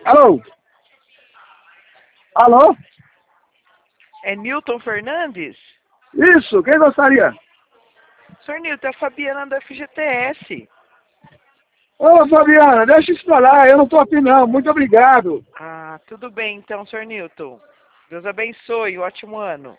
Alô? Alô? É Newton Fernandes? Isso, quem gostaria? Senhor Newton, é a Fabiana da FGTS. Ô, Fabiana, deixa isso pra lá, eu não tô afim não, muito obrigado. Ah, tudo bem então, Senhor Newton. Deus abençoe, ótimo ano.